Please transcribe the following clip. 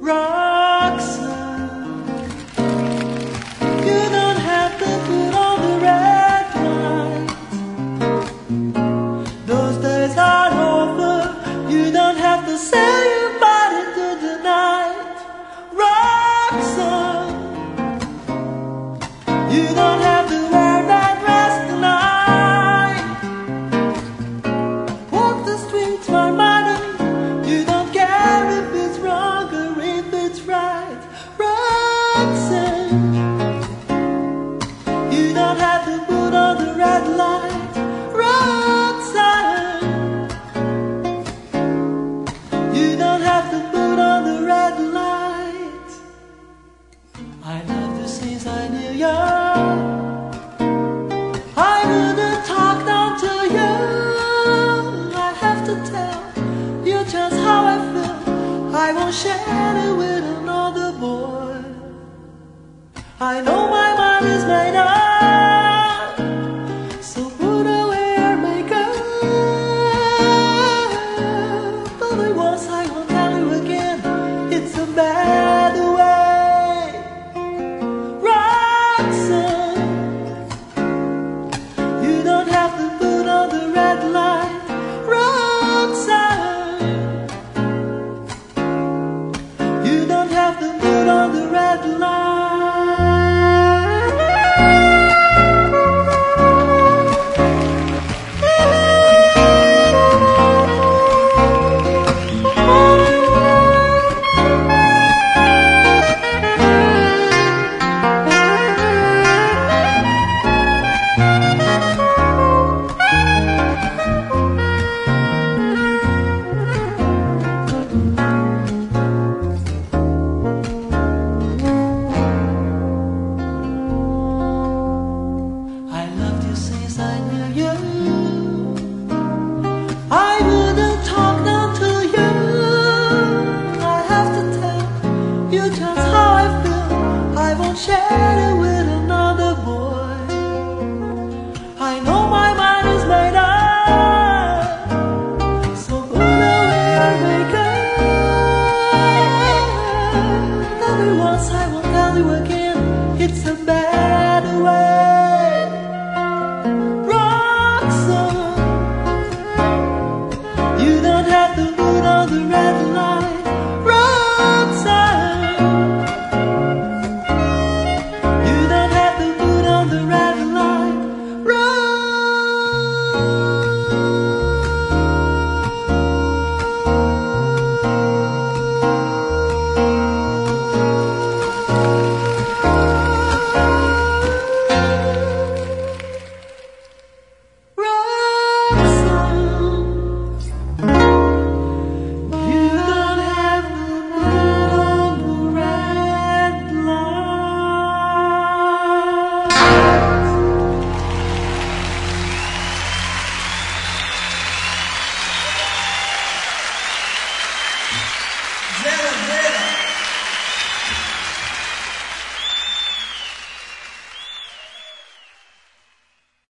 Roxanne, you don't have to put on the red light. Those days are over. You don't have to sell your body to the night. Roxanne, you don't have to wear that dress tonight. Walk the streets, my madam. You don't care if it's wrong or if it's right. Roxanne, you don't have to put on the red light. Roxanne, you don't have to put on the red light. I love you since I knew you. I wouldn't talk down to you. I have to tell you just how I feel. I won't share it with another boy. I know my mind is made up.